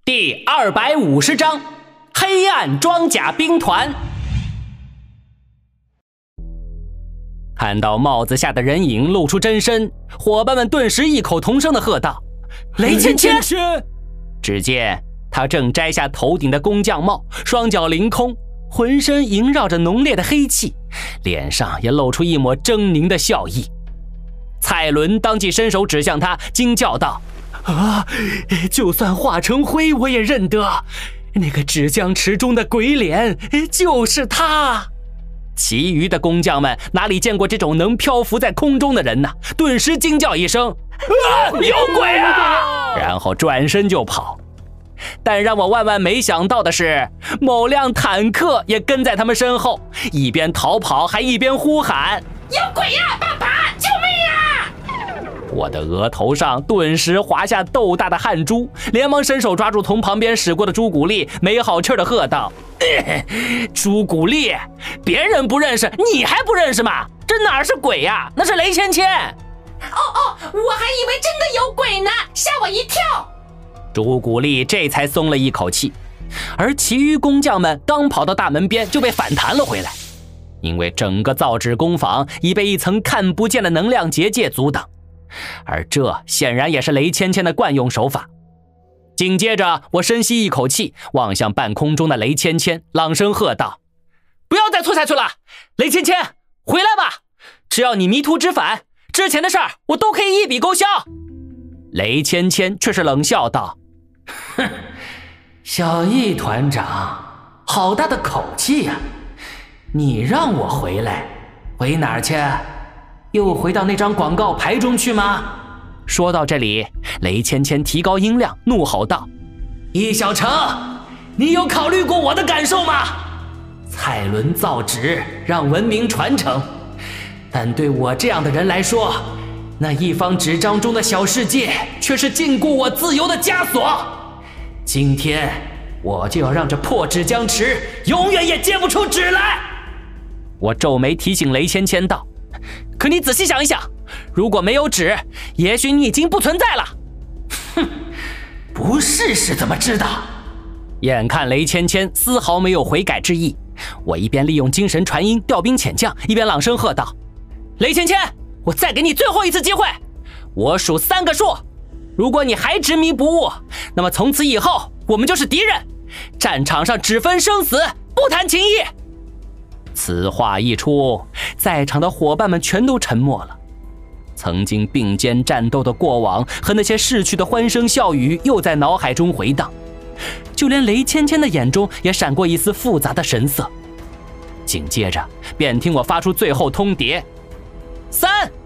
第250章黑暗装甲兵团。看到帽子下的人影露出真身，伙伴们顿时异口同声地喝道：“雷芊芊！”只见他正摘下头顶的工匠帽，双脚凌空，浑身萦绕着浓烈的黑气，脸上也露出一抹狰狞的笑意。蔡伦当即伸手指向他，惊叫道：“啊！就算化成灰，我也认得，那个纸浆池中的鬼脸就是他。”其余的工匠们哪里见过这种能漂浮在空中的人呢？顿时惊叫一声：“啊！有鬼啊！”然后转身就跑。但让我万万没想到的是，某辆坦克也跟在他们身后，一边逃跑还一边呼喊：“ 有鬼呀！爸爸，救命啊！” 我的额头上顿时滑下豆大的汗珠，连忙伸手抓住从旁边驶过的朱古力，没好气地喝道：“朱古力，别人不认识，你还不认识吗？这哪是鬼呀，那是雷芊芊！”“ 哦，我还以为真的有鬼呢，吓我一跳。” 朱古力这才松了一口气，而其余工匠们刚跑到大门边就被反弹了回来，因为整个造纸工坊已被一层看不见的能量结界阻挡，而这显然也是雷芊芊的惯用手法。紧接着我深吸一口气，望向半空中的雷芊芊，朗声喝道：“不要再错下去了，雷芊芊，回来吧！只要你迷途知返，之前的事儿我都可以一笔勾销。”雷芊芊却是冷笑道：“哼，小易团长，好大的口气呀！你让我回来，回哪儿去？又回到那张广告牌中去吗？”说到这里，雷芊芊提高音量，怒吼道：“易小成，你有考虑过我的感受吗？蔡伦造纸让文明传承，但对我这样的人来说，那一方纸张中的小世界却是禁锢我自由的枷锁。今天我就要让这破纸浆池永远也结不出纸来。”我皱眉提醒雷芊芊道：“可你仔细想一想，如果没有纸，也许你已经不存在了。”“哼，不试试怎么知道？”眼看雷芊芊丝毫没有悔改之意，我一边利用精神传音调兵遣将，一边朗声喝道：“雷芊芊，我再给你最后一次机会，我数3个数，如果你还执迷不悟，那么从此以后我们就是敌人，战场上只分生死，不谈情义。”此话一出，在场的伙伴们全都沉默了。曾经并肩战斗的过往和那些逝去的欢声笑语又在脑海中回荡，就连雷芊芊的眼中也闪过一丝复杂的神色。紧接着便听我发出最后通牒：3、